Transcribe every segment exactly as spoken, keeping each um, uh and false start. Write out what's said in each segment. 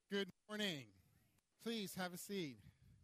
Good morning. Please have a seat.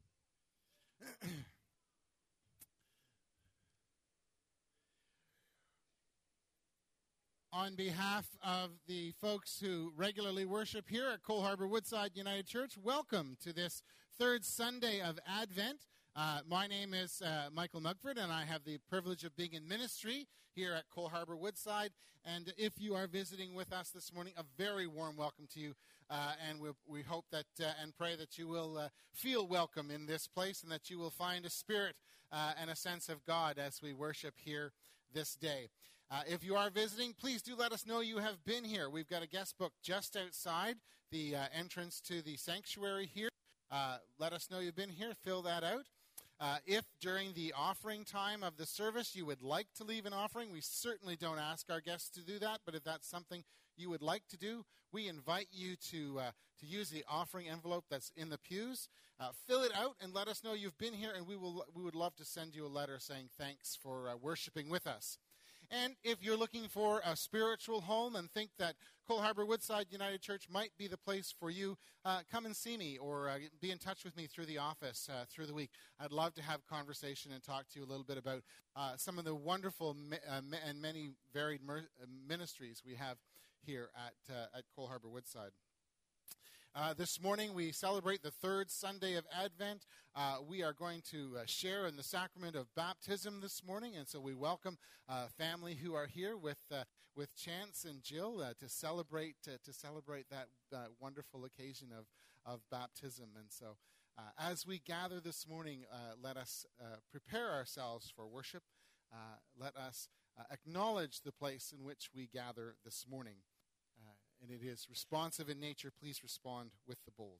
On behalf of the folks who regularly worship here at Cole Harbour Woodside United Church, welcome to this third Sunday of Advent. Uh, my name is uh, Michael Mugford, and I have the privilege of being in ministry here at Cole Harbour Woodside. And if you are visiting with us this morning, a very warm welcome to you. Uh, and we, we hope that uh, and pray that you will uh, feel welcome in this place and that you will find a spirit uh, and a sense of God as we worship here this day. Uh, if you are visiting, please do let us know you have been here. We've got a guest book just outside the uh, entrance to the sanctuary here. Uh, let us know you've been here. Fill that out. Uh, if during the offering time of the service you would like to leave an offering, we certainly don't ask our guests to do that, but if that's something you would like to do, we invite you to uh, to use the offering envelope that's in the pews. Uh, fill it out and let us know you've been here, and we will we would love to send you a letter saying thanks for uh, worshiping with us. And if you're looking for a spiritual home and think that Cole Harbour Woodside United Church might be the place for you, uh, come and see me or uh, be in touch with me through the office uh, through the week. I'd love to have conversation and talk to you a little bit about uh, some of the wonderful mi- uh, mi- and many varied mer- ministries we have here at, uh, at Cole Harbour Woodside. Uh, this morning we celebrate the third Sunday of Advent. Uh, we are going to uh, share in the sacrament of baptism this morning, and so we welcome uh, family who are here with uh, with Chance and Jill uh, to celebrate uh, to celebrate that uh, wonderful occasion of of baptism. And so, uh, as we gather this morning, uh, let us uh, prepare ourselves for worship. Uh, let us uh, acknowledge the place in which we gather this morning. And it is responsive in nature. Please respond with the bold.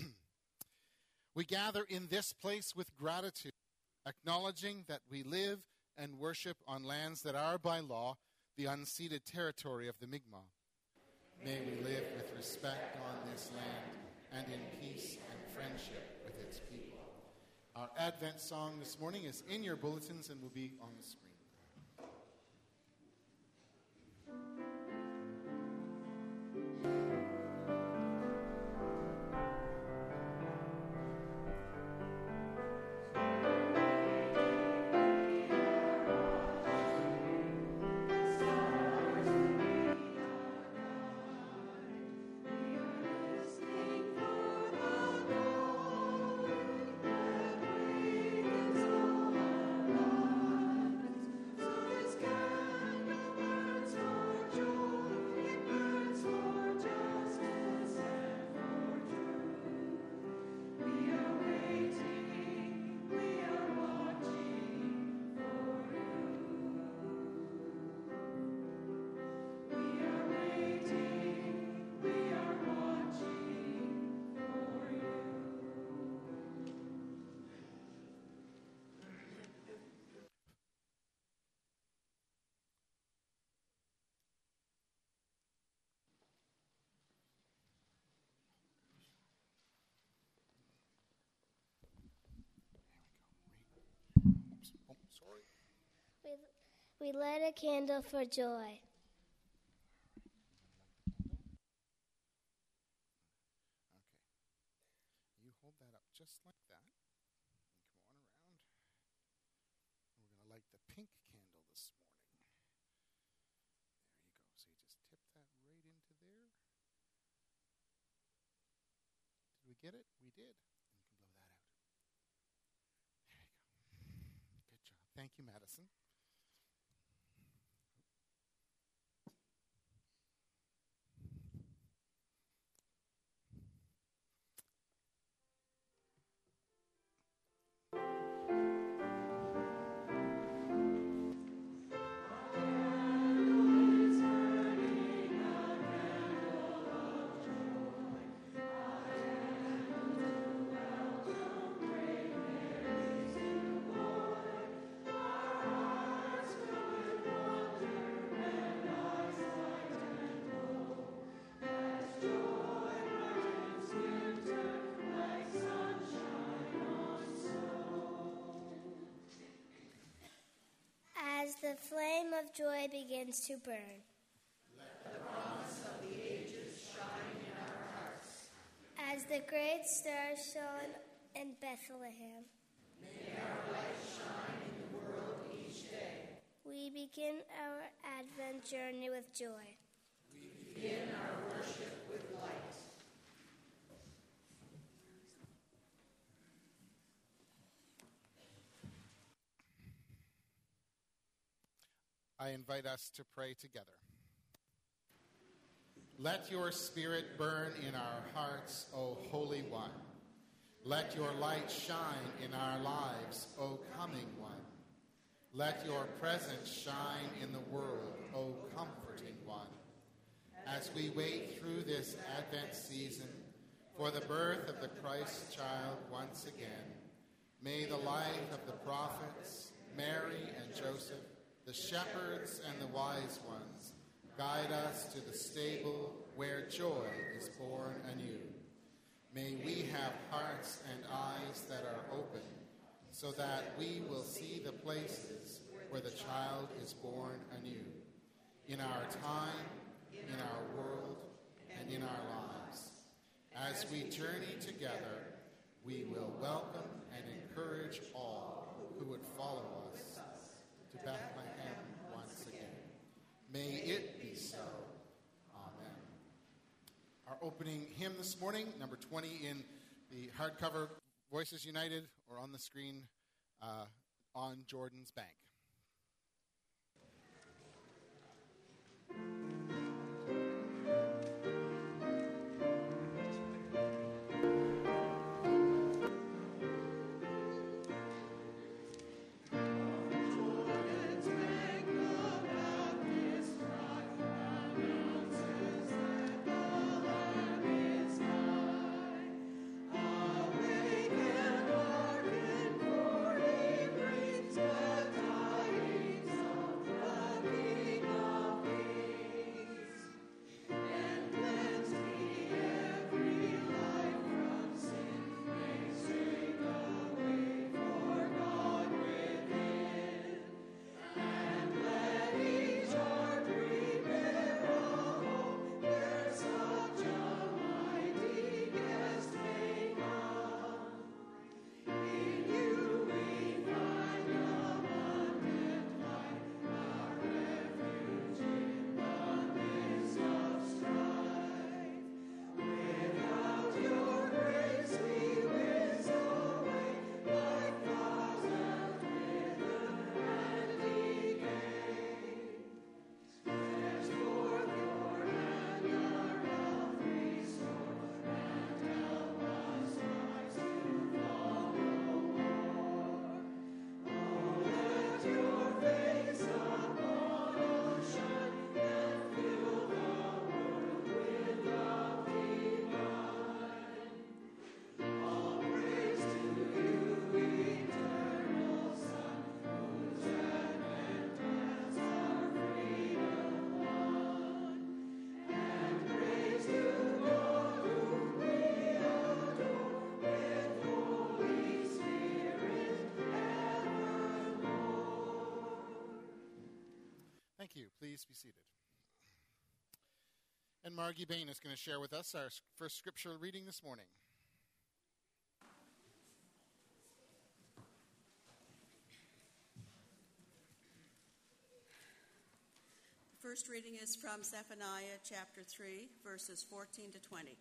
We gather in this place with gratitude, acknowledging that we live and worship on lands that are by law the unceded territory of the Mi'kmaq. May we live with respect on this land and in peace and friendship with its people. Our Advent song this morning is in your bulletins and will be on the screen. We, we light a candle for joy. Okay. You hold that up just like that. And come on around. And we're going to light the pink candle this morning. There you go. So you just tip that right into there. Did we get it? We did. And you can blow that out. There you go. Good job. Thank you, Madison. As the flame of joy begins to burn, let the promise of the ages shine in our hearts. As a great star shone in Bethlehem. May our light shine in the world each day. We begin our Advent journey with joy. We begin our worship with light. I invite us to pray together. Let your Spirit burn in our hearts, O Holy One. Let your light shine in our lives, O Coming One. Let your presence shine in the world, O Comforting One. As we wait through this Advent season for the birth of the Christ child once again, may the light of the prophets, Mary and Joseph, the shepherds and the wise ones, guide us to the stable where joy is born anew. May we have hearts and eyes that are open, so that we will see the places where the child is born anew, in our time, in our world, and in our lives. As we journey together, we will welcome and encourage all who would follow us to Bethlehem once again. May it be so. Amen. Our opening hymn this morning, number twenty in the hardcover Voices United, or on the screen, uh, On Jordan's Bank. Thank you. Please be seated. And Margie Bain is going to share with us our first scripture reading this morning. The first reading is from Zephaniah chapter three, verses fourteen to twenty.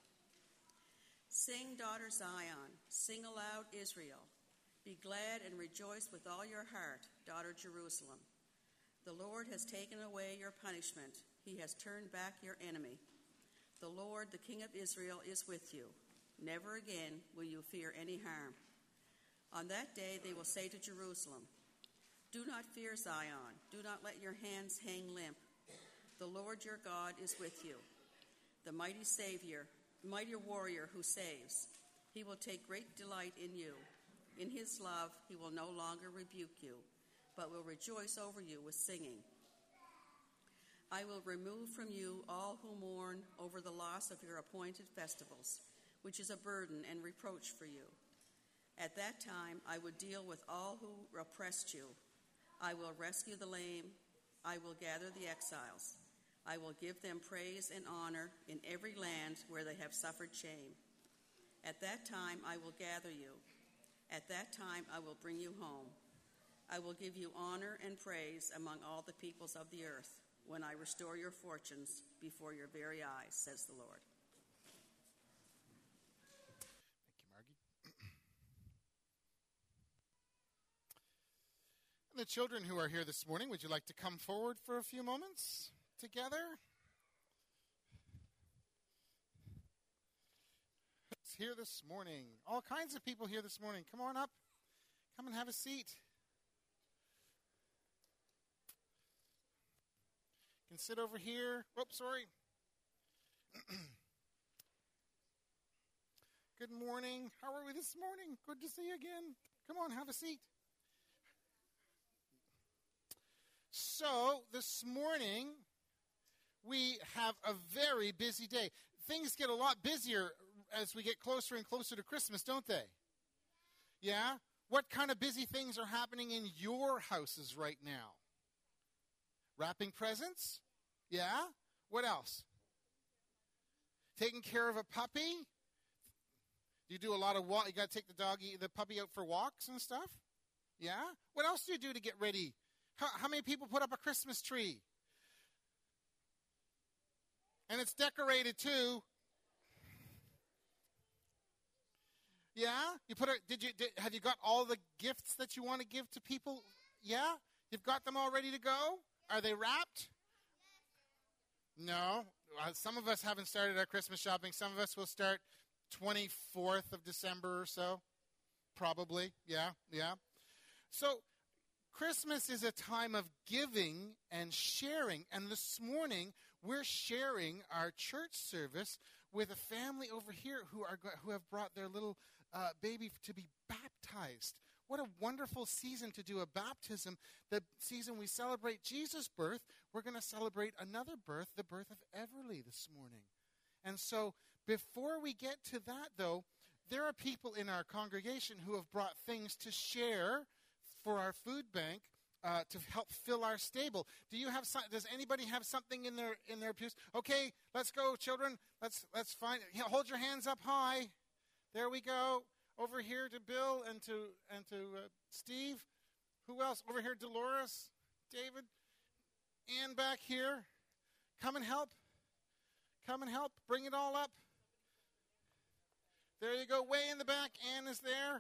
Sing, daughter Zion, sing aloud, Israel. Be glad and rejoice with all your heart, daughter Jerusalem. The Lord has taken away your punishment. He has turned back your enemy. The Lord, the King of Israel, is with you. Never again will you fear any harm. On that day they will say to Jerusalem, do not fear, Zion. Do not let your hands hang limp. The Lord your God is with you, the mighty Savior, mighty warrior who saves. He will take great delight in you. In his love he will no longer rebuke you, but will rejoice over you with singing. I will remove from you all who mourn over the loss of your appointed festivals, which is a burden and reproach for you. At that time I will deal with all who oppressed you. I will rescue the lame. I will gather the exiles. I will give them praise and honor in every land where they have suffered shame. At that time I will gather you. At that time I will bring you home. I will give you honor and praise among all the peoples of the earth when I restore your fortunes before your very eyes, says the Lord. Thank you, Margie. And the children who are here this morning, would you like to come forward for a few moments together? Who's here this morning? All kinds of people here this morning. Come on up. Come and have a seat. You can sit over here. Whoops, sorry. Good morning. How are we this morning? Good to see you again. Come on, have a seat. So, this morning, we have a very busy day. Things get a lot busier as we get closer and closer to Christmas, don't they? Yeah? What kind of busy things are happening in your houses right now? Wrapping presents? Yeah? What else? Taking care of a puppy? You do a lot of walk. You got to take the doggy, the puppy out for walks and stuff? Yeah? What else do you do to get ready? How, how many people put up a Christmas tree? And it's decorated too. Yeah? You put a, did you did, have you got all the gifts that you want to give to people? Yeah? You've got them all ready to go? Are they wrapped? No. Uh, some of us haven't started our Christmas shopping. Some of us will start twenty-fourth of December or so. Probably. Yeah, yeah. So Christmas is a time of giving and sharing. And this morning, we're sharing our church service with a family over here who are who have brought their little uh, baby to be baptized. What a wonderful season to do a baptism. The season we celebrate Jesus' birth, we're going to celebrate another birth, the birth of Everly this morning. And so before we get to that, though, there are people in our congregation who have brought things to share for our food bank uh, to help fill our stable. Do you have some, does anybody have something in their in their pews? Okay, let's go, children. Let's let's find it. Hold your hands up high. There we go. Over here to Bill and to and to uh, Steve. Who else? Over here, Dolores, David, Ann back here. Come and help. Come and help. Bring it all up. There you go. Way in the back. Ann is there.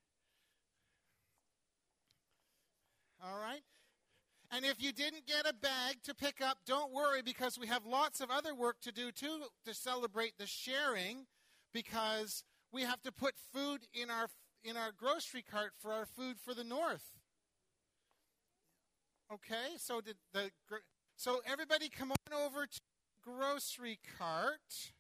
All right. And if you didn't get a bag to pick up, don't worry, because we have lots of other work to do too to celebrate the sharing, because we have to put food in our in our grocery cart for our food for the north. Okay, so did the so everybody come on over to the grocery cart.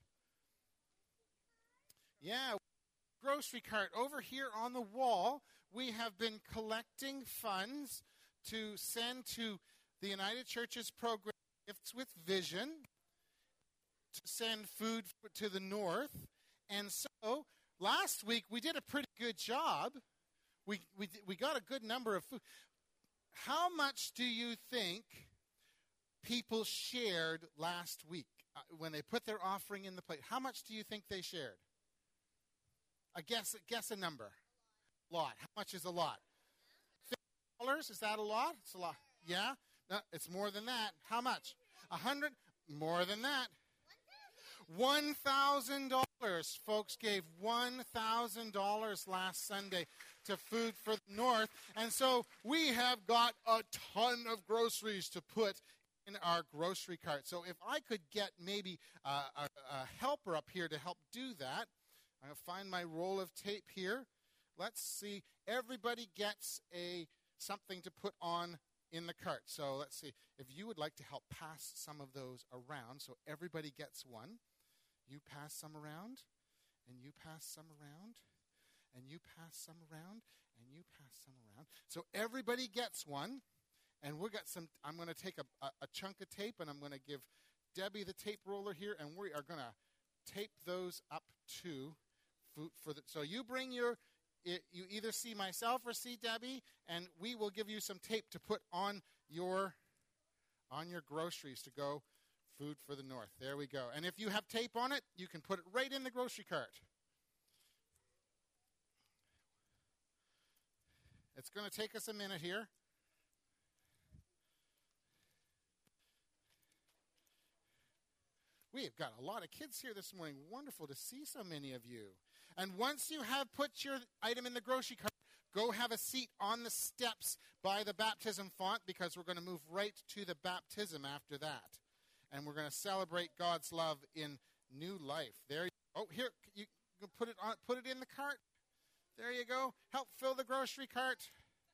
Yeah, grocery cart over here on the wall. We have been collecting funds to send to the United Churches program Gifts with Vision, to send food to the north. And so last week we did a pretty good job. We we we got a good number of food. How much do you think people shared last week uh, when they put their offering in the plate? How much do you think they shared? I guess guess a number. A lot. How much is a lot? fifty dollars? Is that a lot? It's a lot. Yeah? No, it's more than that. How much? A hundred? More than that. One thousand dollars. Folks gave one thousand dollars last Sunday to Food for the North. And so we have got a ton of groceries to put in our grocery cart. So if I could get maybe uh, a, a helper up here to help do that, I'll find my roll of tape here. Let's see. Everybody gets a something to put on in the cart. So let's see. If you would like to help pass some of those around, so everybody gets one. You pass some around, and you pass some around, and you pass some around, and you pass some around. So everybody gets one, and we got some. I'm going to take a, a, a chunk of tape, and I'm going to give Debbie the tape roller here, and we are going to tape those up to food for the. So you bring your. It, you either see myself or see Debbie, and we will give you some tape to put on your on your groceries to go Food for the North. There we go. And if you have tape on it, you can put it right in the grocery cart. It's going to take us a minute here. We have got a lot of kids here this morning. Wonderful to see so many of you. And once you have put your item in the grocery cart, go have a seat on the steps by the baptism font, because we're going to move right to the baptism after that. And we're going to celebrate God's love in new life. There. Oh, here, you can put it on. Put it in the cart. There you go. Help fill the grocery cart.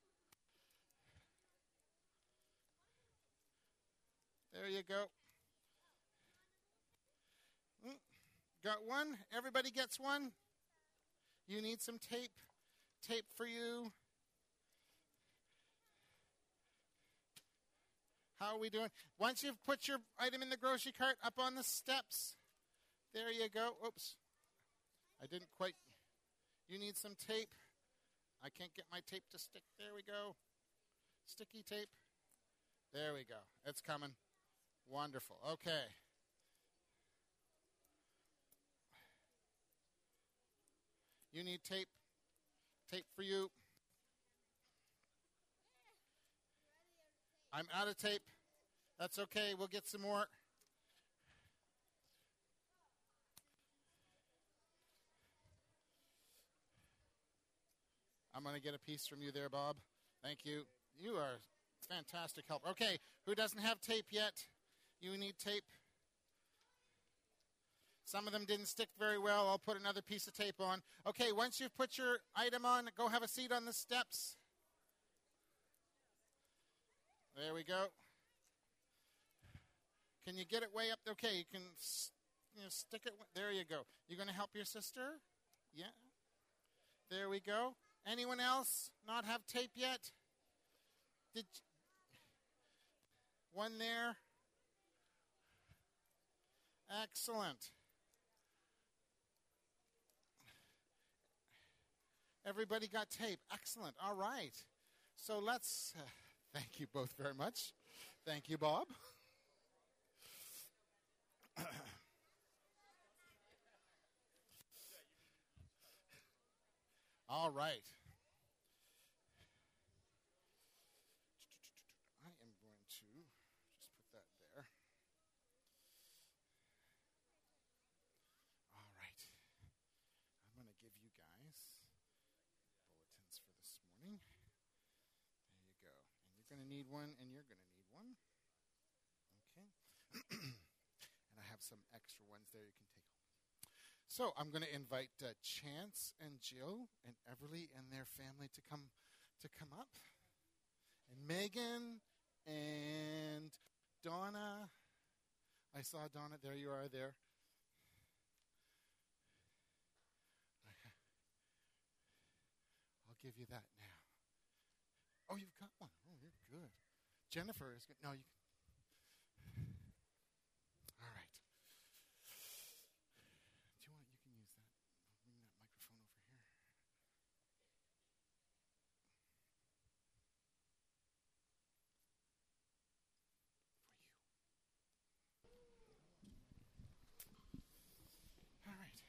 There you go. Got one? Everybody gets one? You need some tape? Tape for you. How are we doing? Once you've put your item in the grocery cart, up on the steps. There you go. Oops. I didn't quite. You need some tape. I can't get my tape to stick. There we go. Sticky tape. There we go. It's coming. Wonderful. Okay. You need tape. Tape for you. I'm out of tape. That's okay. We'll get some more. I'm going to get a piece from you there, Bob. Thank you. You are fantastic help. Okay, who doesn't have tape yet? You need tape. Some of them didn't stick very well. I'll put another piece of tape on. Okay, once you've put your item on, go have a seat on the steps. There we go. Can you get it way up? Okay, you can you know, stick it. There you go. You going to help your sister? Yeah. There we go. Anyone else not have tape yet? Did you, one there? Excellent. Everybody got tape. Excellent. All right. So let's, uh, thank you both very much. Thank you, Bob. All right. I am going to just put that there. All right. I'm going to give you guys bulletins for this morning. There you go. And you're going to need one, and you're going to need one. Okay. And I have some extra ones there you can take home. So I'm going to invite uh, Chance and Jill and Everly and their family to come to come up. And Megan and Donna. I saw Donna. There you are there. I'll give you that now. Oh, you've got one. Oh, you're good. Jennifer is good. No, you can. All right. Do you want, you can use that. I'll bring that microphone over here. For you. All right.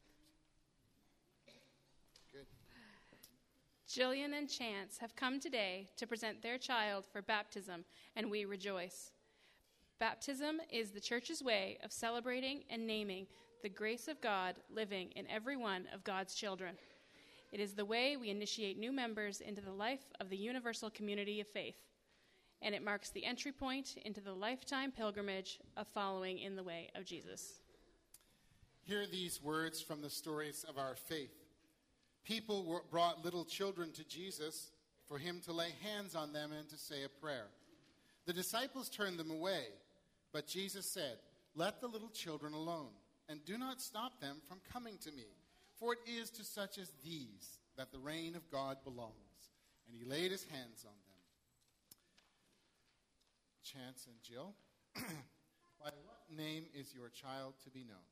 Good. Jillian and Chance have come today to present their child for baptism, and we rejoice. Baptism is the church's way of celebrating and naming the grace of God living in every one of God's children. It is the way we initiate new members into the life of the universal community of faith, and it marks the entry point into the lifetime pilgrimage of following in the way of Jesus. Hear these words from the stories of our faith. People were, brought little children to Jesus for him to lay hands on them and to say a prayer. The disciples turned them away, but Jesus said, "Let the little children alone, and do not stop them from coming to me, for it is to such as these that the reign of God belongs." And he laid his hands on them. Chance and Jill, by what name is your child to be known?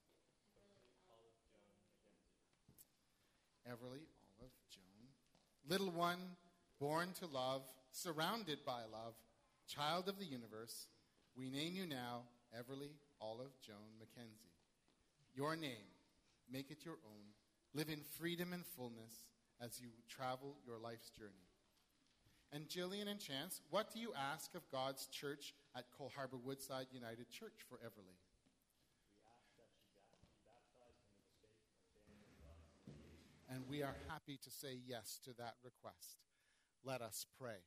Everly Olive Joan. Little one, born to love, surrounded by love, child of the universe, we name you now Everly Olive Joan Mackenzie. Your name, make it your own. Live in freedom and fullness, as you travel your life's journey. And Jillian and Chance, what do you ask of God's church at Cole Harbour Woodside United Church for Everly? And we are happy to say yes to that request. Let us pray.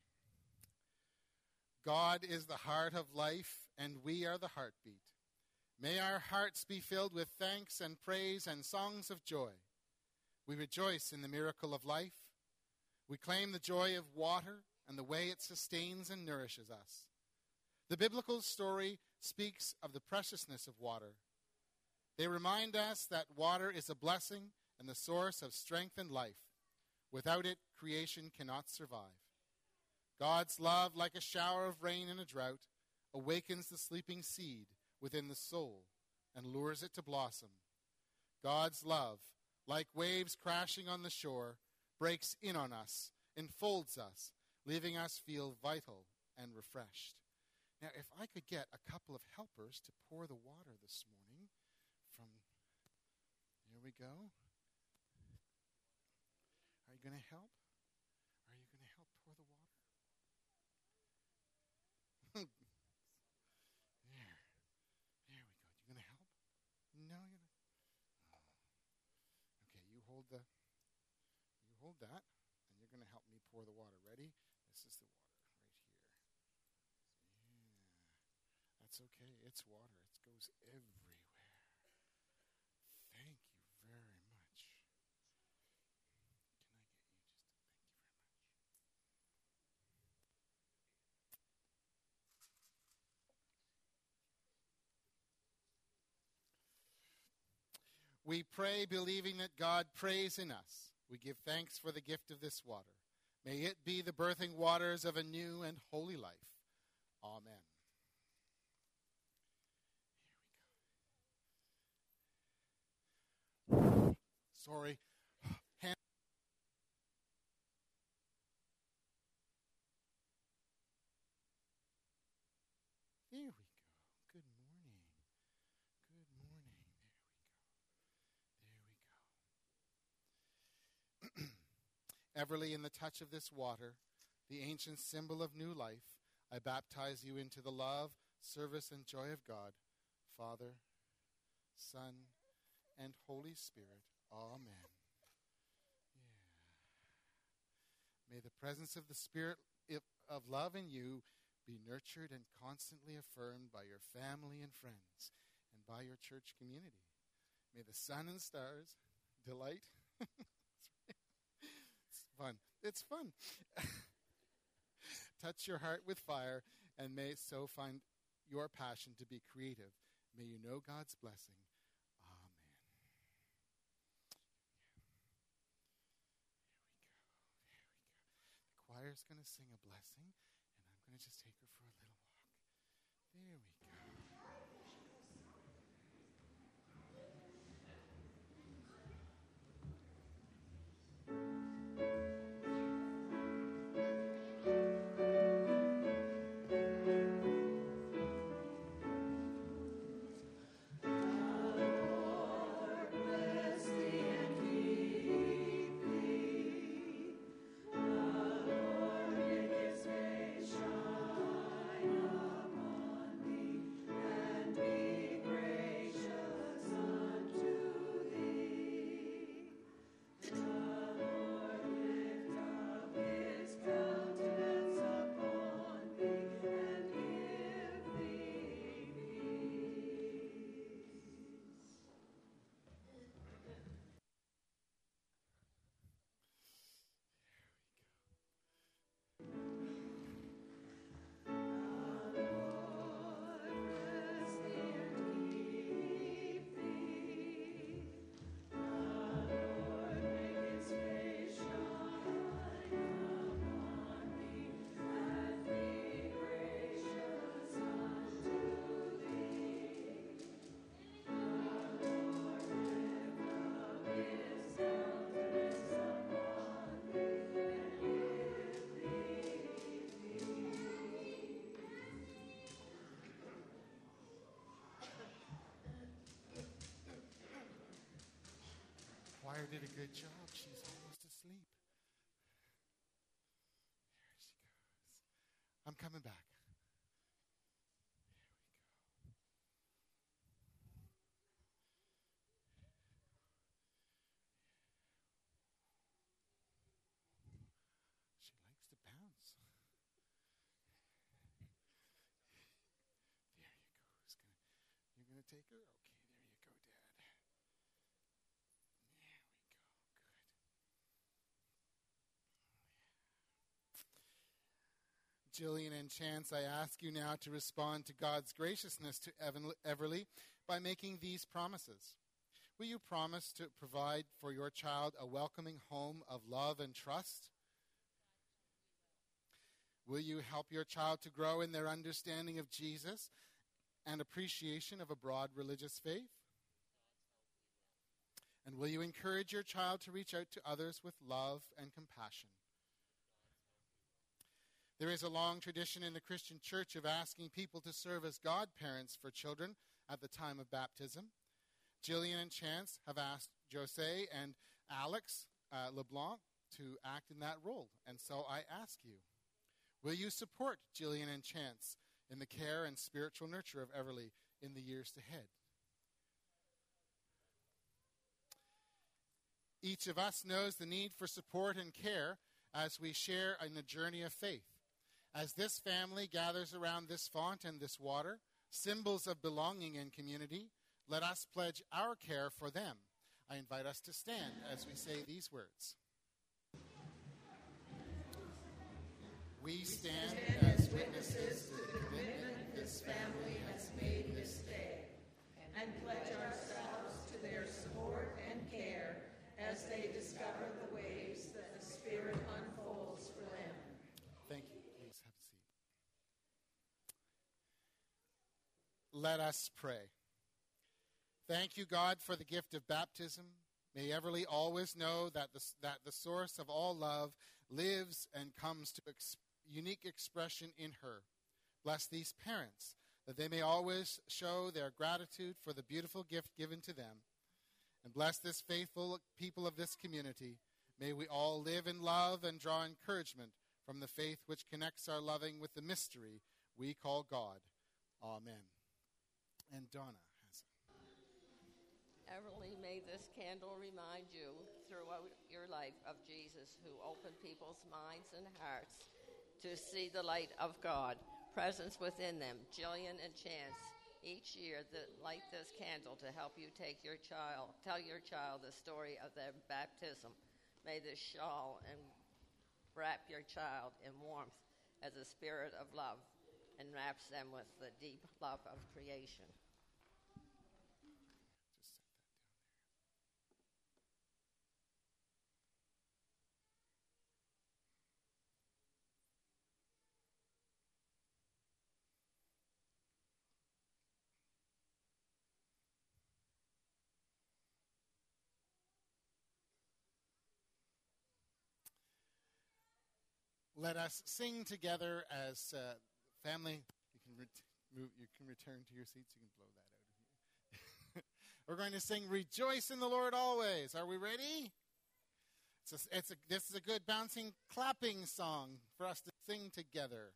God is the heart of life, and we are the heartbeat. May our hearts be filled with thanks and praise and songs of joy. We rejoice in the miracle of life. We claim the joy of water and the way it sustains and nourishes us. The biblical story speaks of the preciousness of water. They remind us that water is a blessing and the source of strength and life. Without it, creation cannot survive. God's love, like a shower of rain in a drought, awakens the sleeping seed within the soul and lures it to blossom. God's love, like waves crashing on the shore, breaks in on us, enfolds us, leaving us feel vital and refreshed. Now, if I could get a couple of helpers to pour the water this morning from, here we go. Are you going to help? Are you going to help pour the water? there. There we go. You going to help? No, you're not. Oh. Okay, you hold the, you hold that, and you're going to help me pour the water. Ready? This is the water right here. Yeah. That's okay. It's water. It goes everywhere. Thank you very much. Can I get you just to thank you very much? We pray believing that God prays in us. We give thanks for the gift of this water. May it be the birthing waters of a new and holy life. Amen. Here we go. Sorry. Hand- There we go. Good morning. Good morning. There we go. There we go. Everly, in the touch of this water, the ancient symbol of new life, I baptize you into the love, service, and joy of God, Father, Son, and Holy Spirit. Amen. Yeah. May the presence of the Spirit of love in you be nurtured and constantly affirmed by your family and friends and by your church community. May the sun and stars delight. It's fun. It's fun. Touch your heart with fire, and may so find your passion to be creative. May you know God's blessing. Amen. There we go. There we go. The choir's going to sing a blessing, and I'm going to just take her for a little walk. There we go. Choir did a good job. She's almost asleep. coming back. She likes to bounce. There you go. Who's gonna, you're going to take her? Okay, there you go, Dad. There we go. Good. Jillian and Chance, I ask you now to respond to God's graciousness to Evan- Everly by making these promises. Will you promise to provide for your child a welcoming home of love and trust? Will you help your child to grow in their understanding of Jesus and appreciation of a broad religious faith? And will you encourage your child to reach out to others with love and compassion? There is a long tradition in the Christian church of asking people to serve as godparents for children at the time of baptism. Jillian and Chance have asked Jose and Alex uh, LeBlanc to act in that role. And so I ask you, will you support Jillian and Chance in the care and spiritual nurture of Everly in the years ahead? Each of us knows the need for support and care as we share in the journey of faith. As this family gathers around this font and this water, symbols of belonging and community, let us pledge our care for them. I invite us to stand as we say these words. We stand as witnesses to the commitment this family has made this day, and pledge ourselves to their support and care as they discover the ways that the Spirit unfolds for them. Thank you. Please have a seat. Let us pray. Thank you, God, for the gift of baptism. May Everly always know that the, that the source of all love lives and comes to ex- unique expression in her. Bless these parents, that they may always show their gratitude for the beautiful gift given to them. And bless this faithful people of this community. May we all live in love and draw encouragement from the faith which connects our loving with the mystery we call God. Amen. And Donna. Everly, may this candle remind you throughout your life of Jesus, who opened people's minds and hearts to see the light of God, presence within them. Jillian and Chance, each year that light this candle to help you take your child, tell your child the story of their baptism. May this shawl and wrap your child in warmth as a spirit of love and wraps them with the deep love of creation. Let us sing together as uh, family. You can, ret- move, you can return to your seats. You can blow that out of here. We're going to sing Rejoice in the Lord Always. Are we ready? It's a, it's a, this is a good bouncing, clapping song for us to sing together.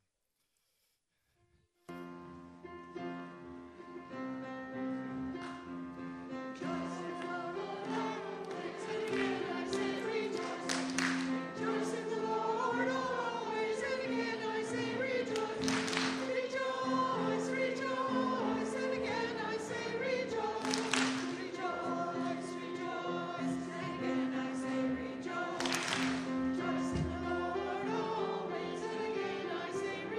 Rejoice in the Lord always, and again I say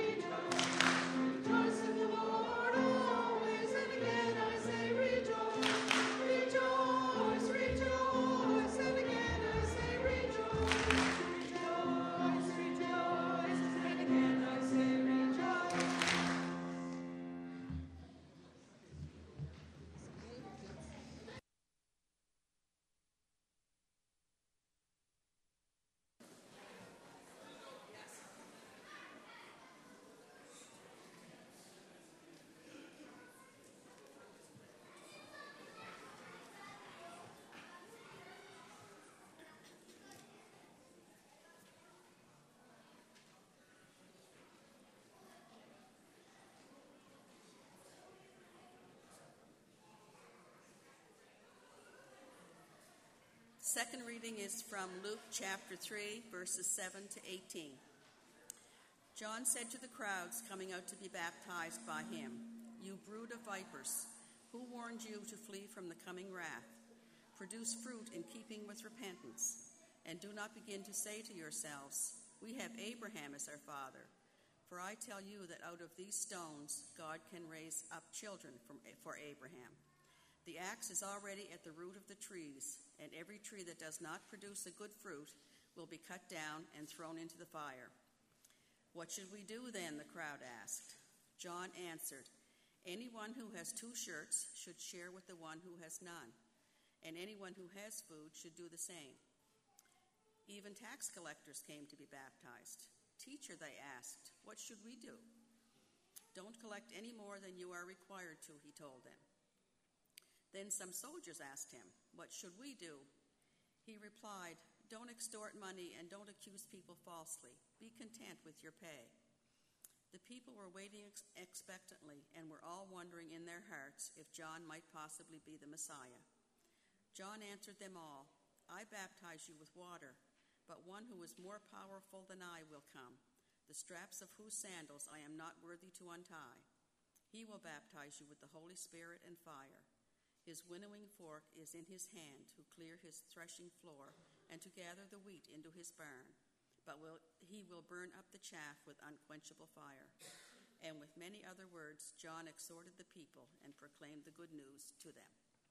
second reading is from Luke chapter three, verses seven to eighteen. John said to the crowds coming out to be baptized by him, "You brood of vipers, who warned you to flee from the coming wrath? Produce fruit in keeping with repentance, and do not begin to say to yourselves, 'We have Abraham as our father.' For I tell you that out of these stones God can raise up children from, for Abraham. The axe is already at the root of the trees, and every tree that does not produce a good fruit will be cut down and thrown into the fire." "What should we do then?" the crowd asked. John answered, "Anyone who has two shirts should share with the one who has none, and anyone who has food should do the same." Even tax collectors came to be baptized. "Teacher," they asked, "what should we do?" "Don't collect any more than you are required to," he told them. Then some soldiers asked him, "What should we do?" He replied, "Don't extort money and don't accuse people falsely. Be content with your pay." The people were waiting ex- expectantly and were all wondering in their hearts if John might possibly be the Messiah. John answered them all, "I baptize you with water, but one who is more powerful than I will come, the straps of whose sandals I am not worthy to untie. He will baptize you with the Holy Spirit and fire. His winnowing fork is in his hand to clear his threshing floor and to gather the wheat into his barn, but will, he will burn up the chaff with unquenchable fire." And with many other words, John exhorted the people and proclaimed the good news to them.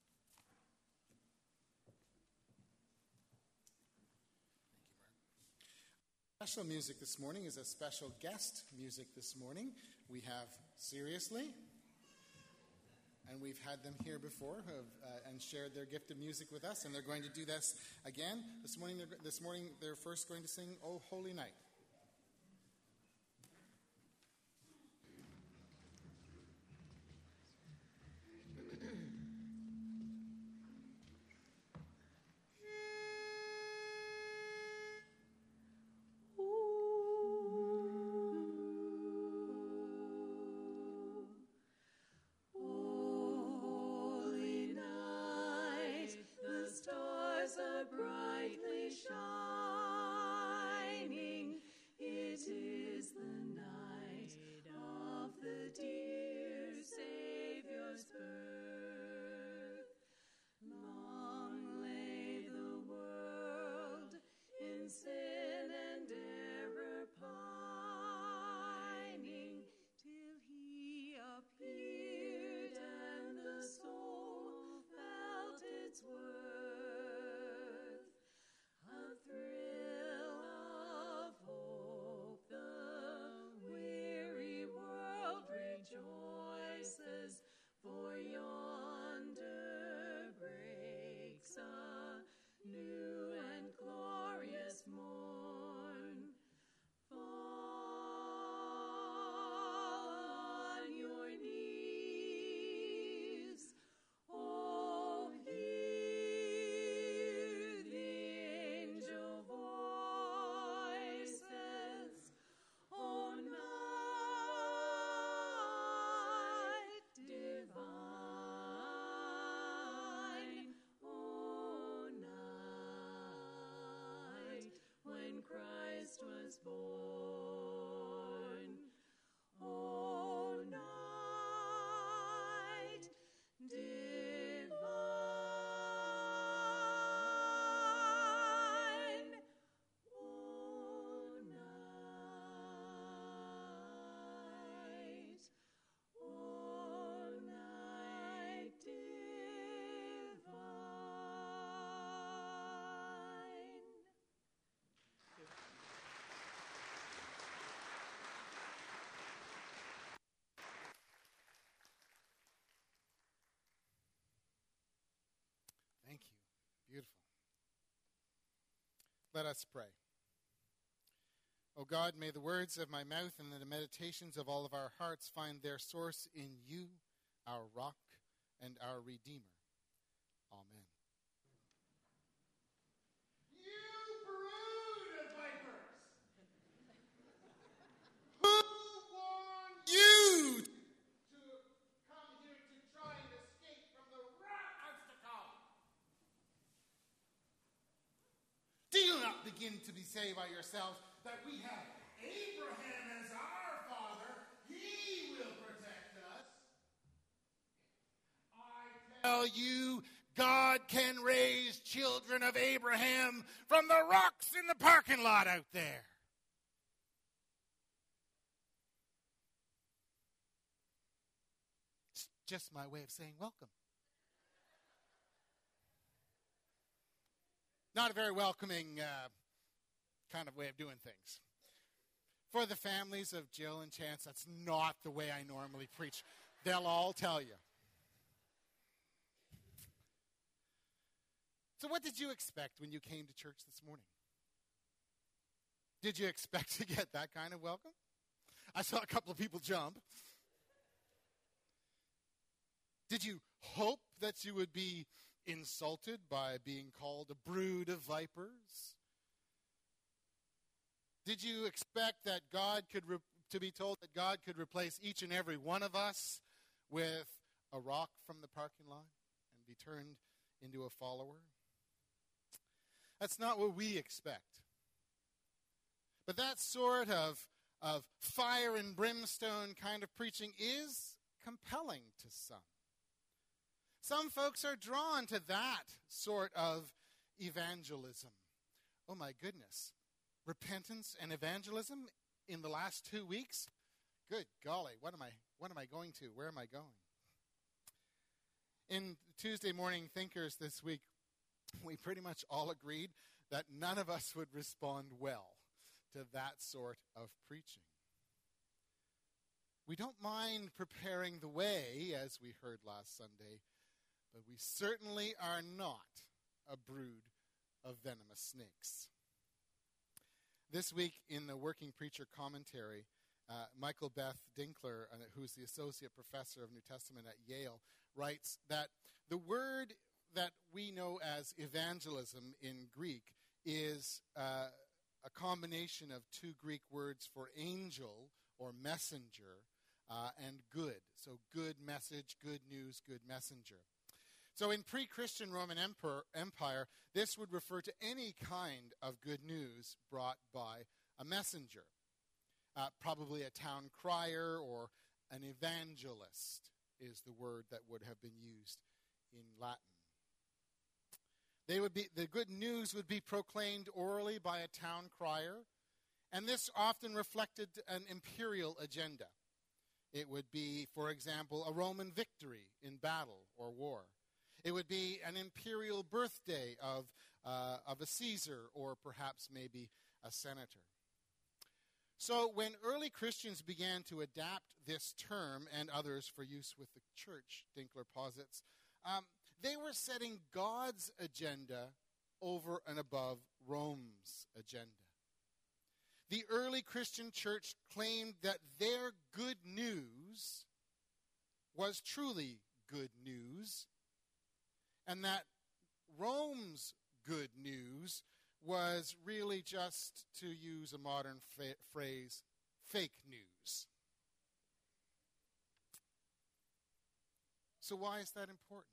Special music this morning is a special guest music this morning. We have Seriously, and we've had them here before who have, uh, and shared their gift of music with us, and they're going to do this again. This morning, they're, this morning they're first going to sing "O Holy Night." was born. O night divine, O night, O night divine. Thank you. Beautiful. Let us pray. O God, may the words of my mouth and the meditations of all of our hearts find their source in you, our rock and our Redeemer. Amen. You brood of vipers! Who warned you to come here to try and escape from the wrath that's to come? not begin to be say by yourselves that we have Abraham as our father. He will protect us. I tell you, God can raise children of Abraham from the rocks in the parking lot out there. It's just my way of saying welcome. Not a very welcoming uh, kind of way of doing things. For the families of Jill and Chance, that's not the way I normally preach. They'll all tell you. So what did you expect when you came to church this morning? Did you expect to get that kind of welcome? I saw a couple of people jump. Did you hope that you would be insulted by being called a brood of vipers? Did you expect that God could re- to be told that God could replace each and every one of us with a rock from the parking lot and be turned into a follower? That's not what we expect. But that sort of, of fire and brimstone kind of preaching is compelling to some. Some folks are drawn to that sort of evangelism. Oh my goodness. Repentance and evangelism in the last two weeks? Good golly, what am I what am I going to? Where am I going? In Tuesday Morning Thinkers this week, we pretty much all agreed that none of us would respond well to that sort of preaching. We don't mind preparing the way, as we heard last Sunday, but we certainly are not a brood of venomous snakes. This week in the Working Preacher Commentary, uh, Michael Beth Dinkler, uh, who's the Associate Professor of New Testament at Yale, writes that the word that we know as evangelism in Greek is uh, a combination of two Greek words for angel or messenger uh, and good. So good message, good news, good messenger. So in pre-Christian Roman Empire, this would refer to any kind of good news brought by a messenger, uh, probably a town crier or an evangelist is the word that would have been used in Latin. They would be, the good news would be proclaimed orally by a town crier, and this often reflected an imperial agenda. It would be, for example, a Roman victory in battle or war. It would be an imperial birthday of, uh, of a Caesar or perhaps maybe a senator. So when early Christians began to adapt this term and others for use with the church, Dinkler posits, um, they were setting God's agenda over and above Rome's agenda. The early Christian church claimed that their good news was truly good news, and that Rome's good news was really just, to use a modern fa- phrase, fake news. So why is that important?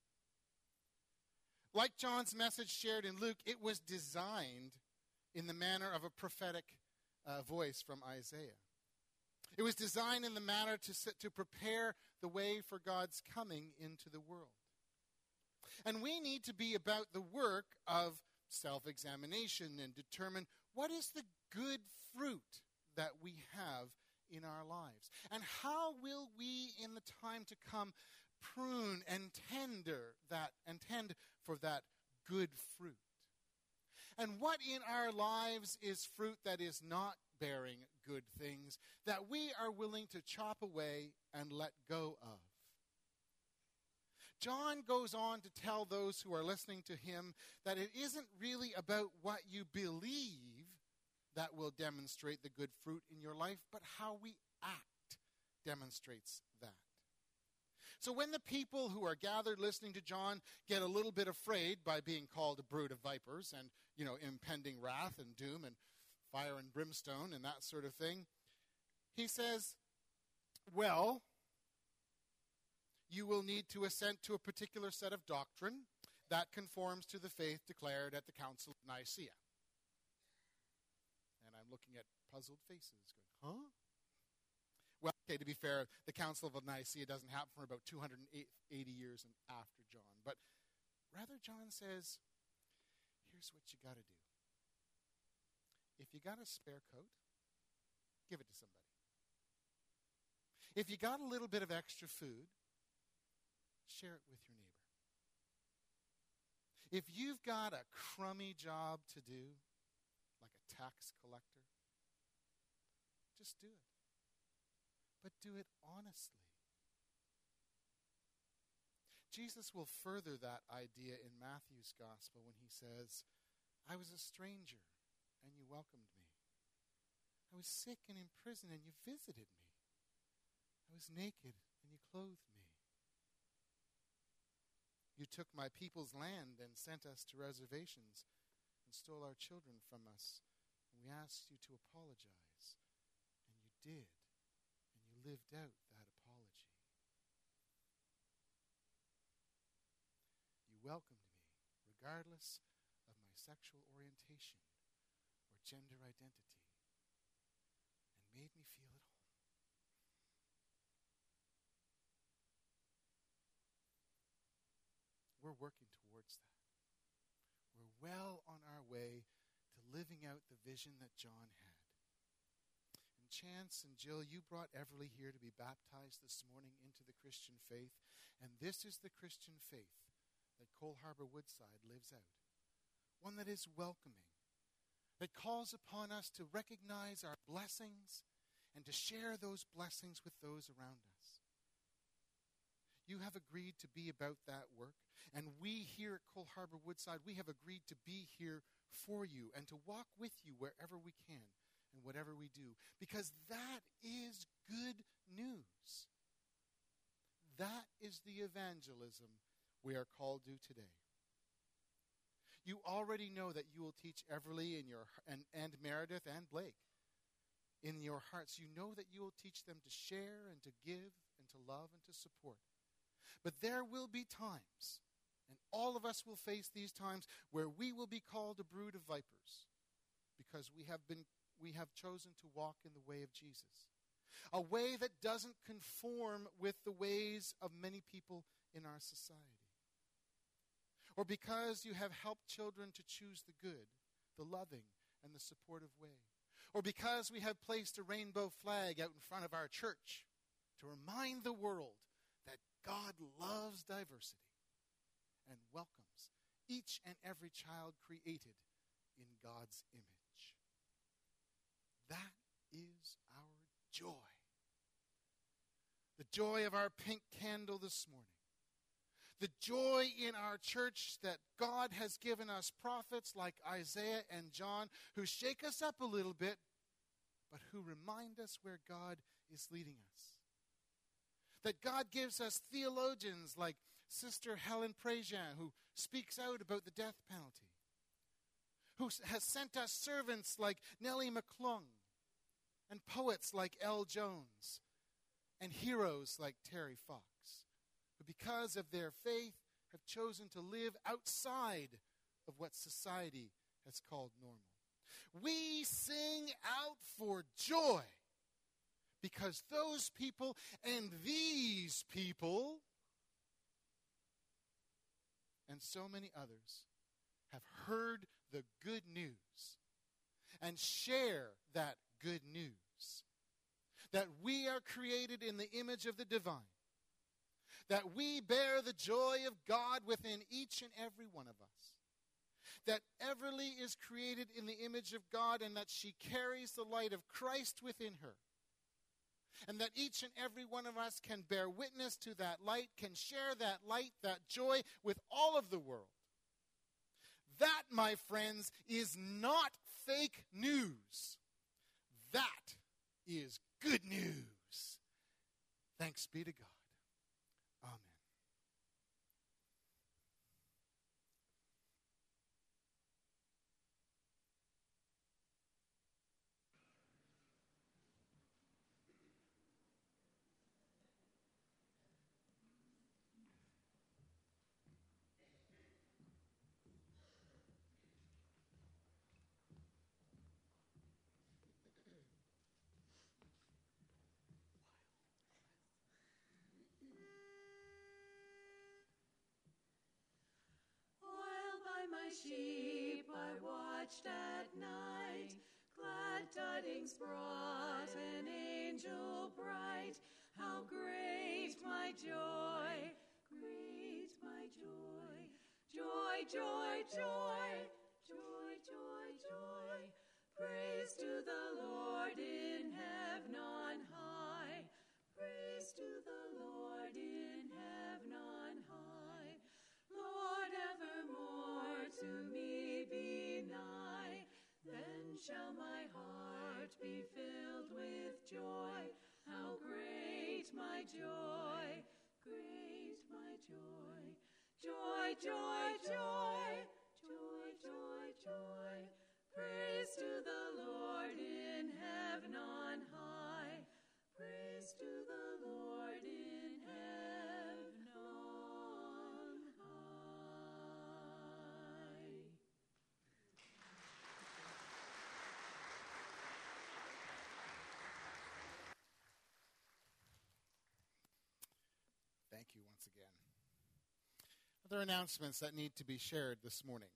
Like John's message shared in Luke, it was designed in the manner of a prophetic uh, voice from Isaiah. It was designed in the manner to, sit, to prepare the way for God's coming into the world. And we need to be about the work of self-examination and determine what is the good fruit that we have in our lives. And how will we, in the time to come, prune and tender that and tend for that good fruit? And what in our lives is fruit that is not bearing good things that we are willing to chop away and let go of? John goes on to tell those who are listening to him that it isn't really about what you believe that will demonstrate the good fruit in your life, but how we act demonstrates that. So when the people who are gathered listening to John get a little bit afraid by being called a brood of vipers and, you know, impending wrath and doom and fire and brimstone and that sort of thing, he says, well, you will need to assent to a particular set of doctrine that conforms to the faith declared at the Council of Nicaea. looking at puzzled faces, going, huh? Well, okay, to be fair, the Council of Nicaea doesn't happen for about two hundred eighty years and after John. But rather, John says, here's what you got to do. If you got a spare coat, give it to somebody. If you got a little bit of extra food, share it with your neighbor. If you've got a crummy job to do, like a tax collector, just do it. But do it honestly. Jesus will further that idea in Matthew's gospel when he says, I was a stranger and you welcomed me. I was sick and in prison and you visited me. I was naked and you clothed me. You took my people's land and sent us to reservations and stole our children from us. And we asked you to apologize. And you did. And you lived out that apology. You welcomed me, regardless of my sexual orientation or gender identity, and made me feel at home. We're working towards that. We're well on our way to living out the vision that John had. And Chance and Jill, you brought Everly here to be baptized this morning into the Christian faith. And this is the Christian faith that Cole Harbour Woodside lives out. One that is welcoming, that calls upon us to recognize our blessings and to share those blessings with those around us. You have agreed to be about that work. And we here at Cole Harbour Woodside, we have agreed to be here for you and to walk with you wherever we can and whatever we do. Because that is good news. That is the evangelism we are called to today. You already know that you will teach Everly and, your, and, and Meredith and Blake in your hearts. You know that you will teach them to share and to give and to love and to support. But there will be times, and all of us will face these times, where we will be called a brood of vipers because we have been we have chosen to walk in the way of Jesus. A way that doesn't conform with the ways of many people in our society. Or because you have helped children to choose the good, the loving, and the supportive way. Or because we have placed a rainbow flag out in front of our church to remind the world that God loves diversity and welcomes each and every child created in God's image. That is our joy. The joy of our pink candle this morning. The joy in our church that God has given us prophets like Isaiah and John who shake us up a little bit, but who remind us where God is leading us. That God gives us theologians like Sister Helen Prejean, who speaks out about the death penalty. Who has sent us servants like Nellie McClung, and poets like Elle Jones, and heroes like Terry Fox, who because of their faith have chosen to live outside of what society has called normal. We sing out for joy because those people and these people and so many others have heard the good news and share that good news. That we are created in the image of the divine. That we bear the joy of God within each and every one of us. That Everly is created in the image of God and that she carries the light of Christ within her. And that each and every one of us can bear witness to that light, can share that light, that joy with all of the world. That, my friends, is not fake news. That is good news. Thanks be to God. Amen. tidings brought an angel bright. How great my joy, great my joy. Joy, joy, joy, joy, joy, joy. Praise to the Lord in heaven on high. Praise to the Lord in heaven on high. Lord, evermore to me be nigh. Then shall my heart be filled with joy. How great my joy, great my joy. Joy, joy, joy, joy, joy, joy. Praise to the Lord in heaven on high. Praise to the Lord in heaven on high. Thank you once again. Other announcements that need to be shared this morning.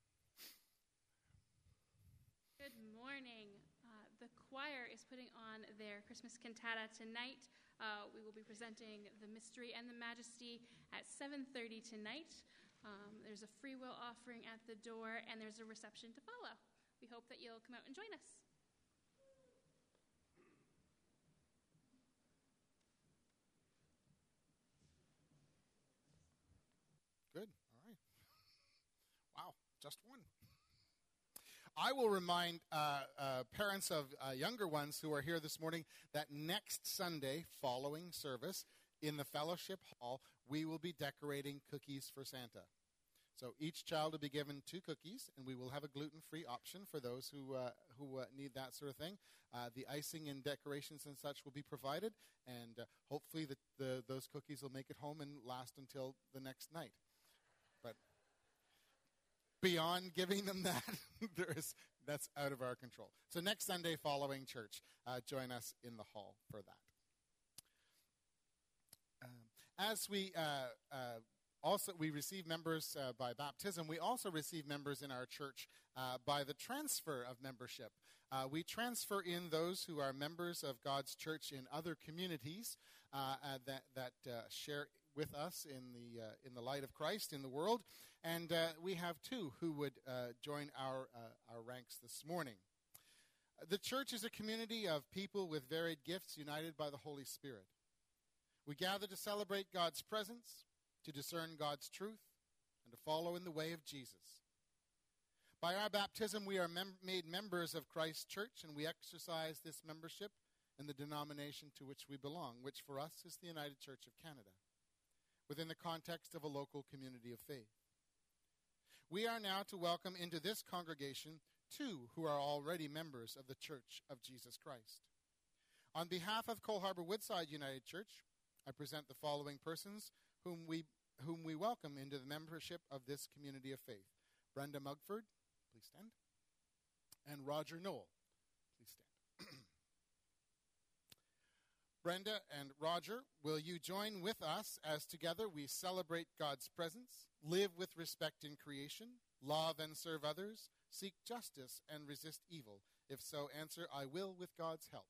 Good morning. Uh, the choir is putting on their Christmas cantata tonight. Uh, we will be presenting the Mystery and the Majesty at seven thirty tonight. Um, there's a free will offering at the door, and there's a reception to follow. We hope that you'll come out and join us. Good. All right. Wow, just one. I will remind uh, uh, parents of uh, younger ones who are here this morning that next Sunday, following service, in the fellowship hall, we will be decorating cookies for Santa. So each child will be given two cookies, and we will have a gluten-free option for those who uh, who uh, need that sort of thing. Uh, the icing and decorations and such will be provided, and uh, hopefully the, the, those cookies will make it home and last until the next night. But beyond giving them that, there is that's out of our control. So next Sunday following church, uh, join us in the hall for that. Um, as we uh, uh, also we receive members uh, by baptism, we also receive members in our church uh, by the transfer of membership. Uh, we transfer in those who are members of God's church in other communities uh, uh, that that uh, share with us in the uh, in the light of Christ in the world, and uh, we have two who would uh, join our uh, our ranks this morning. The church is a community of people with varied gifts united by the Holy Spirit. We gather to celebrate God's presence, to discern God's truth, and to follow in the way of Jesus. By our baptism, we are mem- made members of Christ's church, and we exercise this membership in the denomination to which we belong, which for us is the United Church of Canada, within the context of a local community of faith. We are now to welcome into this congregation two who are already members of the Church of Jesus Christ. On behalf of Cole Harbour Woodside United Church, I present the following persons whom we whom we welcome into the membership of this community of faith. Brenda Mugford, please stand, and Roger Knoll, please stand. Brenda and Roger, will you join with us as together we celebrate God's presence, live with respect in creation, love and serve others, seek justice and resist evil? If so, answer, I will with God's help.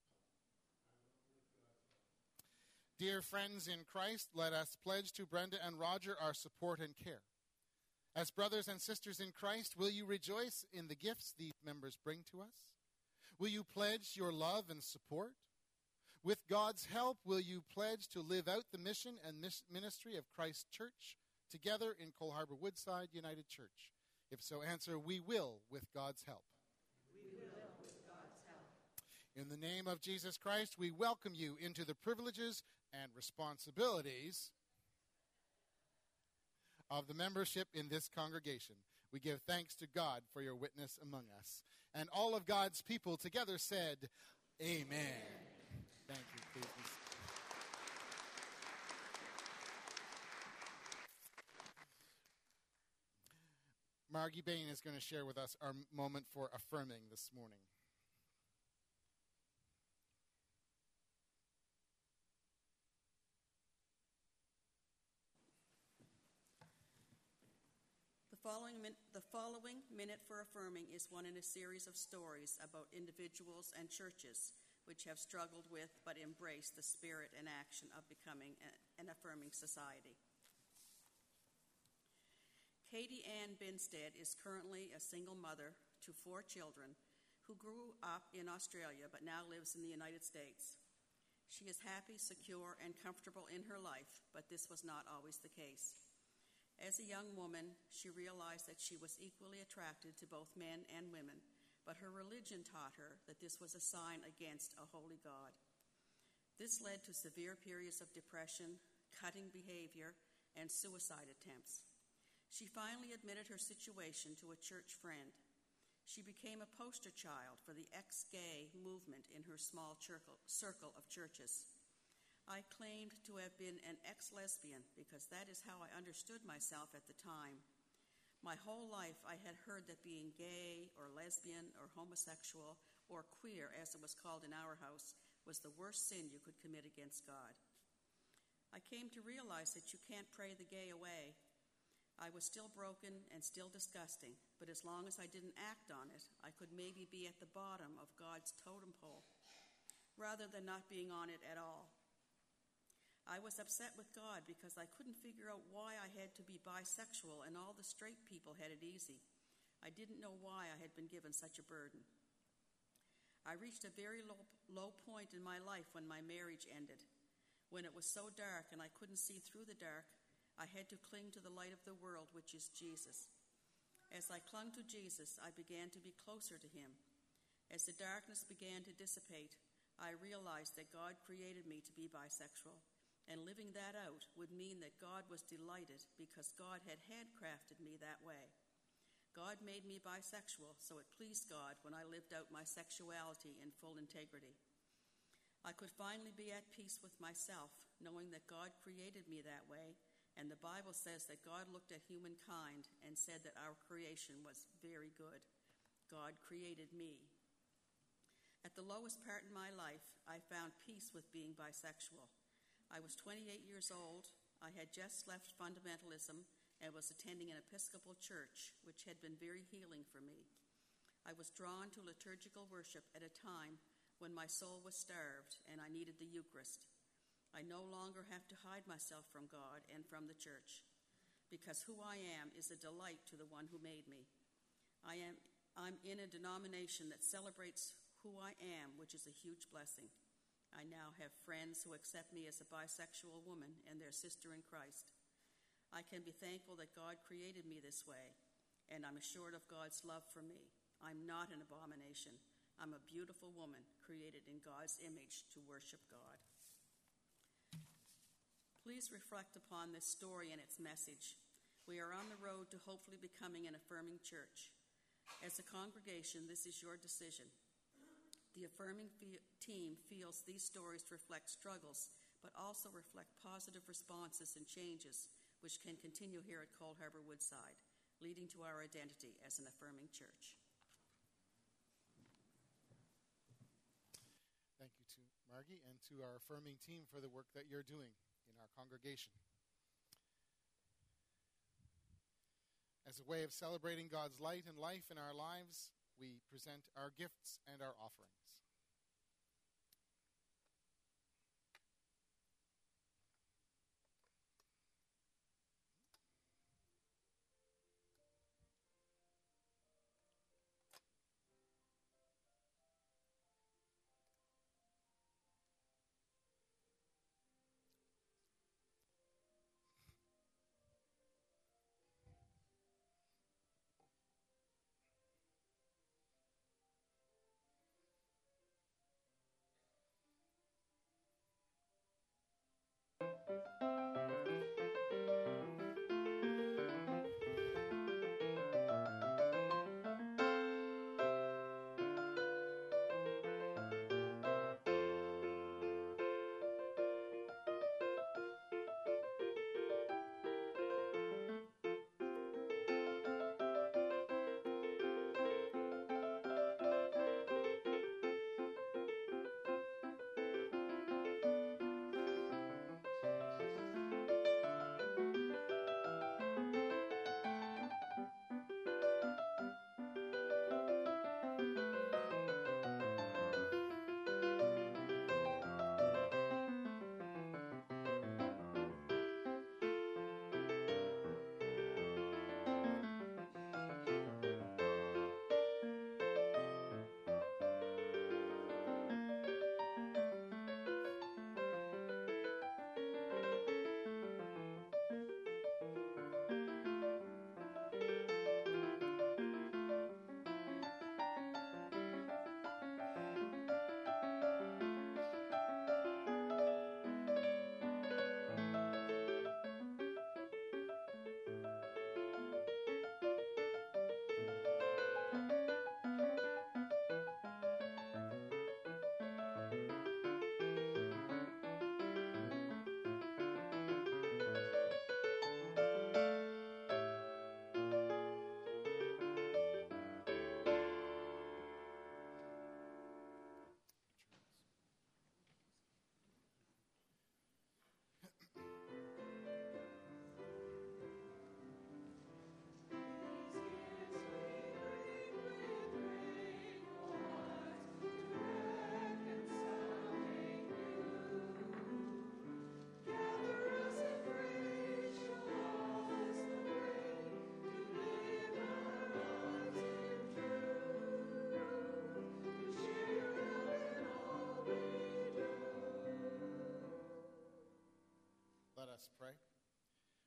Dear friends in Christ, let us pledge to Brenda and Roger our support and care. As brothers and sisters in Christ, will you rejoice in the gifts these members bring to us? Will you pledge your love and support? With God's help, will you pledge to live out the mission and ministry of Christ's church together in Cole Harbour Woodside United Church? If so, answer, we will with God's help. We will with God's help. In the name of Jesus Christ, we welcome you into the privileges and responsibilities of the membership in this congregation. We give thanks to God for your witness among us. And all of God's people together said, Amen. Amen. Thank you. Please be seated. Margie Bain is going to share with us our moment for affirming this morning. The following, min- the following Minute for Affirming is one in a series of stories about individuals and churches which have struggled with but embraced the spirit and action of becoming a, an affirming society. Katie Ann Binstead is currently a single mother to four children who grew up in Australia but now lives in the United States. She is happy, secure, and comfortable in her life, but this was not always the case. As a young woman, she realized that she was equally attracted to both men and women, but her religion taught her that this was a sign against a holy God. This led to severe periods of depression, cutting behavior, and suicide attempts. She finally admitted her situation to a church friend. She became a poster child for the ex-gay movement in her small circle of churches. I claimed to have been an ex-lesbian because that is how I understood myself at the time. My whole life I had heard that being gay or lesbian or homosexual or queer, as it was called in our house, was the worst sin you could commit against God. I came to realize that you can't pray the gay away. I was still broken and still disgusting, but as long as I didn't act on it, I could maybe be at the bottom of God's totem pole, rather than not being on it at all. I was upset with God because I couldn't figure out why I had to be bisexual and all the straight people had it easy. I didn't know why I had been given such a burden. I reached a very low, low point in my life when my marriage ended. When it was so dark and I couldn't see through the dark, I had to cling to the light of the world, which is Jesus. As I clung to Jesus, I began to be closer to him. As the darkness began to dissipate, I realized that God created me to be bisexual. And living that out would mean that God was delighted because God had handcrafted me that way. God made me bisexual, so it pleased God when I lived out my sexuality in full integrity. I could finally be at peace with myself, knowing that God created me that way, and the Bible says that God looked at humankind and said that our creation was very good. God created me. At the lowest part in my life, I found peace with being bisexual. I was twenty-eight years old. I had just left fundamentalism and was attending an Episcopal church, which had been very healing for me. I was drawn to liturgical worship at a time when my soul was starved and I needed the Eucharist. I no longer have to hide myself from God and from the church, because who I am is a delight to the one who made me. I am, I'm in a denomination that celebrates who I am, which is a huge blessing. I now have friends who accept me as a bisexual woman and their sister in Christ. I can be thankful that God created me this way, and I'm assured of God's love for me. I'm not an abomination. I'm a beautiful woman created in God's image to worship God. Please reflect upon this story and its message. We are on the road to hopefully becoming an affirming church. As a congregation, this is your decision. The affirming fe- team feels these stories reflect struggles, but also reflect positive responses and changes, which can continue here at Coal Harbor Woodside, leading to our identity as an affirming church. Thank you to Margie and to our affirming team for the work that you're doing in our congregation. As a way of celebrating God's light and life in our lives, we present our gifts and our offerings.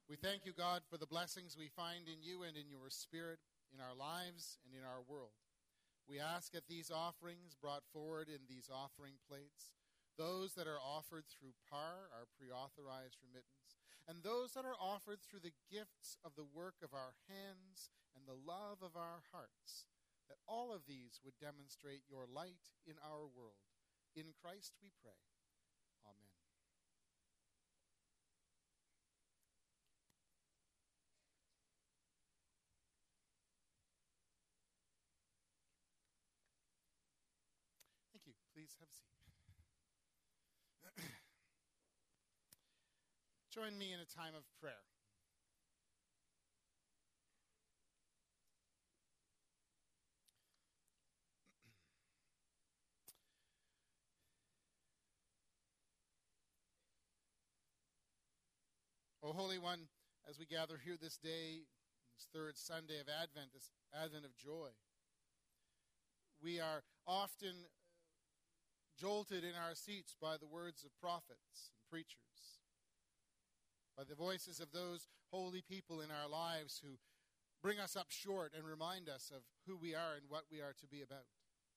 We thank you, God, for the blessings we find in you and in your Spirit in our lives and in our world. We ask that these offerings brought forward in these offering plates, those that are offered through P A R, our pre-authorized remittance, and those that are offered through the gifts of the work of our hands and the love of our hearts, that all of these would demonstrate your light in our world. In Christ we pray. Amen. Thank you. Please have a seat. Join me in a time of prayer. O Holy One, as we gather here this day, this third Sunday of Advent, this Advent of joy, we are often jolted in our seats by the words of prophets and preachers, by the voices of those holy people in our lives who bring us up short and remind us of who we are and what we are to be about.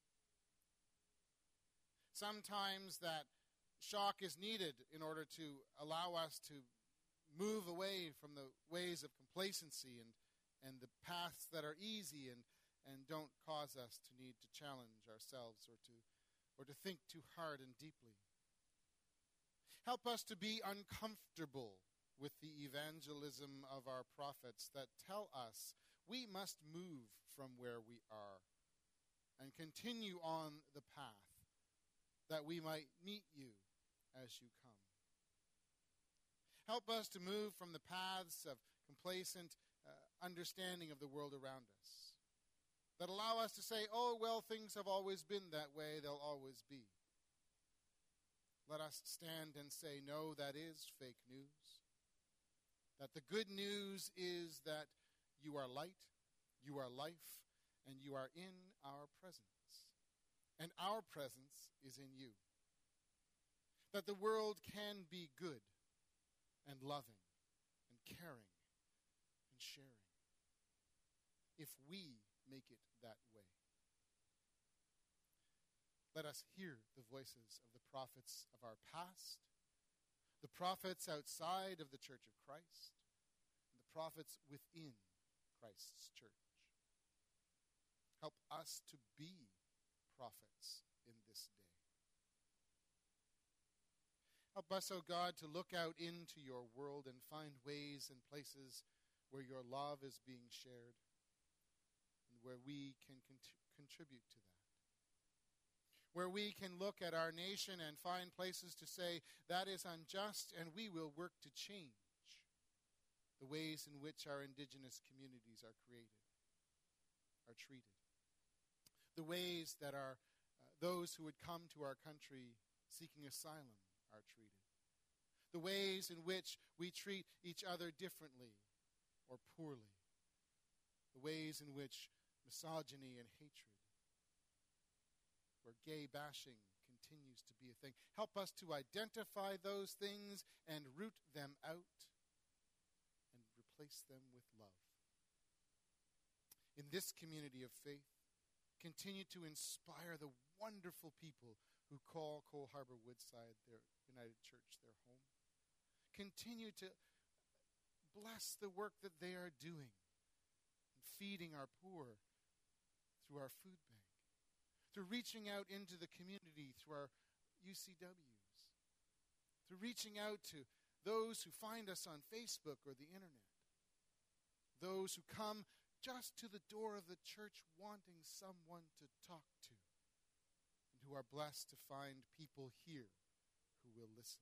Sometimes that shock is needed in order to allow us to move away from the ways of complacency and, and the paths that are easy and, and don't cause us to need to challenge ourselves or to, or to think too hard and deeply. Help us to be uncomfortable with the evangelism of our prophets that tell us we must move from where we are and continue on the path that we might meet you as you come. Help us to move from the paths of complacent uh, understanding of the world around us that allow us to say, oh, well, things have always been that way, they'll always be. Let us stand and say, no, that is fake news. That the good news is that you are light, you are life, and you are in our presence. And our presence is in you. That the world can be good and loving and caring and sharing if we make it that way. Let us hear the voices of the prophets of our past, the prophets outside of the Church of Christ, and the prophets within Christ's church. Help us to be prophets in this day. Help us, O God, to look out into your world and find ways and places where your love is being shared and where we can cont- contribute to that. Where we can look at our nation and find places to say, that is unjust, and we will work to change the ways in which our indigenous communities are created, are treated. The ways that our, uh, those who would come to our country seeking asylum are treated. The ways in which we treat each other differently or poorly. The ways in which misogyny and hatred, where gay bashing continues to be a thing. Help us to identify those things and root them out and replace them with love. In this community of faith, continue to inspire the wonderful people who call Cole Harbour Woodside their United Church their home. Continue to bless the work that they are doing in feeding our poor through our food bank, through reaching out into the community through our U C Ws, through reaching out to those who find us on Facebook or the internet, those who come just to the door of the church wanting someone to talk to, and who are blessed to find people here who will listen.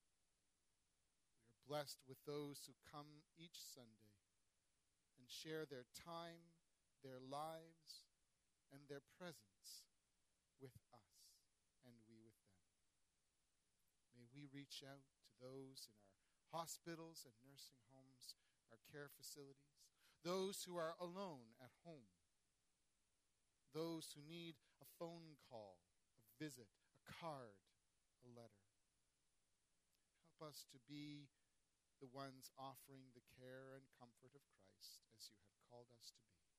We are blessed with those who come each Sunday and share their time, their lives, and their presence with us and we with them. May we reach out to those in our hospitals and nursing homes, our care facilities, those who are alone at home, those who need a phone call, a visit, a card, a letter. Help us to be the ones offering the care and comfort of Christ as you have called us to be.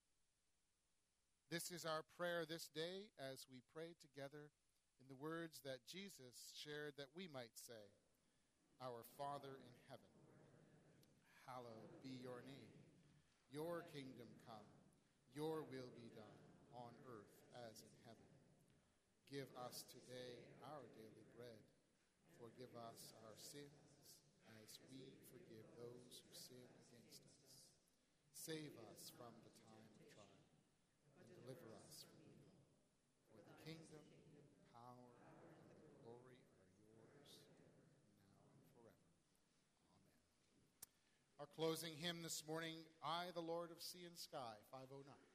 This is our prayer this day as we pray together in the words that Jesus shared that we might say, Our Father in heaven, hallowed be your name. Your kingdom come, your will be done on earth as in heaven. Give us today our daily bread. Forgive us our sins as we forgive those who sin against us. Save us from the time of trial and deliver us from evil. For the kingdom, power, and the glory are yours, now and forever. Amen. Our closing hymn this morning, I, the Lord of Sea and Sky, five oh nine.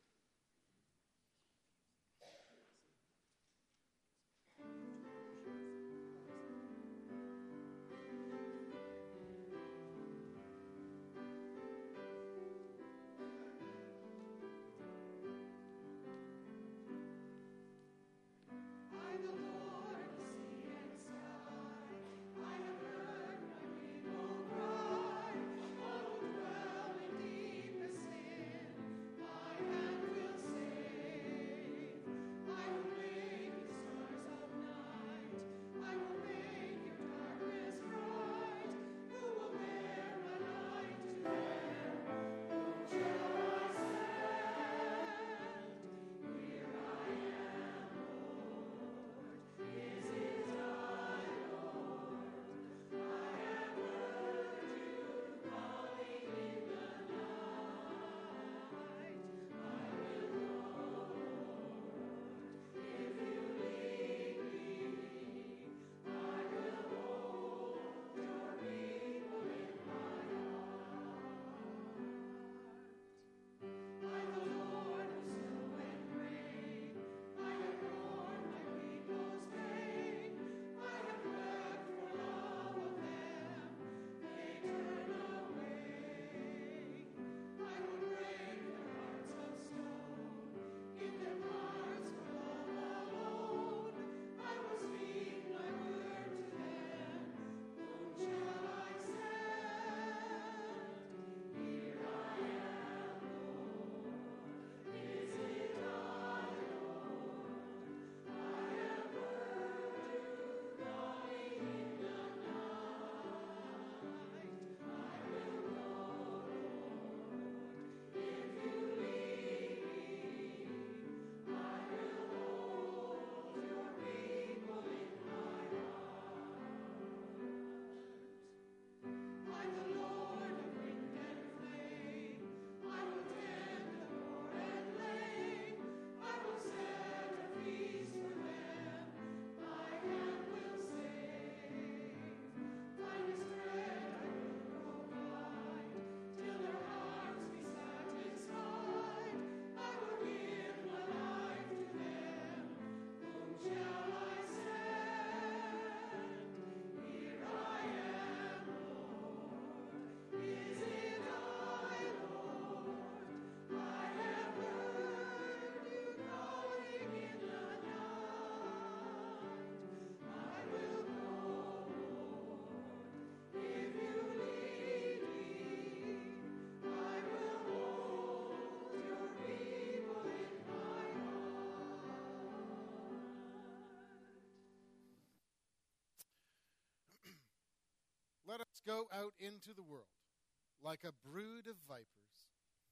Let us go out into the world like a brood of vipers,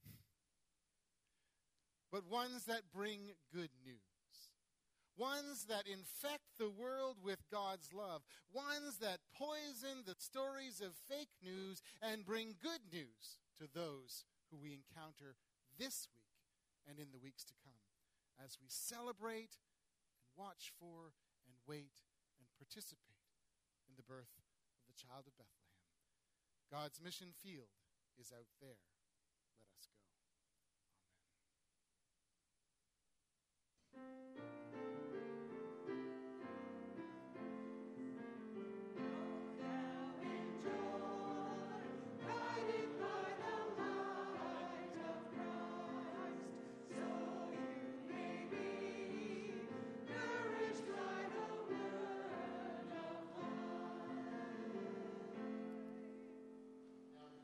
but ones that bring good news, ones that infect the world with God's love, ones that poison the stories of fake news and bring good news to those who we encounter this week and in the weeks to come as we celebrate and watch for and wait and participate in the birth of the child of Bethlehem. God's mission field is out there. Let us go.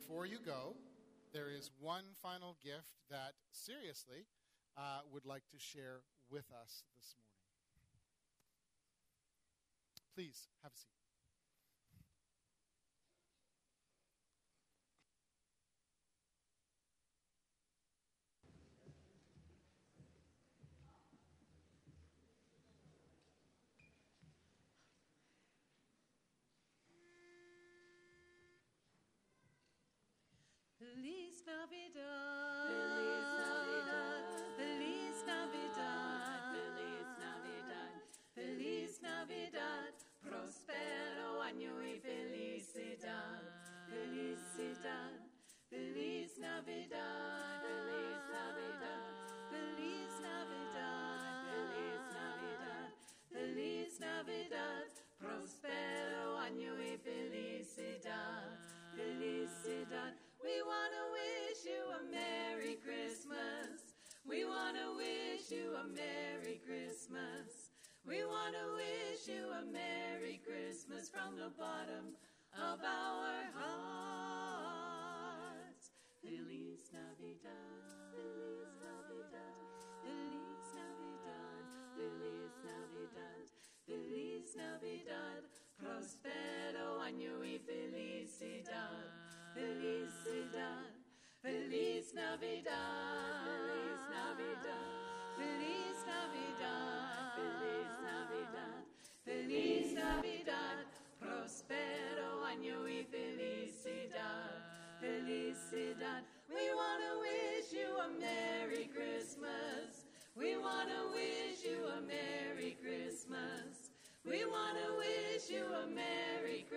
before you go, there is one final gift that, seriously, uh, would like to share with us this morning. Please, have a seat. Feliz Navidad, Feliz Navidad, Feliz Navidad, Feliz Navidad, Feliz Navidad, prospero año y felicidad, felicidad, Feliz Navidad, Feliz Navidad, Feliz Navidad, Feliz Navidad, Feliz Navidad, prospero año y felicidad, felicidad. We want to wish you a Merry Christmas. We want to wish you a Merry Christmas. We want to wish you a Merry Christmas from the bottom of our hearts. Feliz Navidad, Feliz Navidad, Feliz Navidad, Feliz Navidad, Feliz Navidad, prospero año y felicidad. Felicidad, Feliz Navidad, Feliz Navidad, Feliz Navidad, Feliz Navidad, Feliz Navidad, prospero año y felicidad, felicidad. We want to wish you a Merry Christmas. We want to wish you a Merry Christmas. We want to wish you a Merry Christmas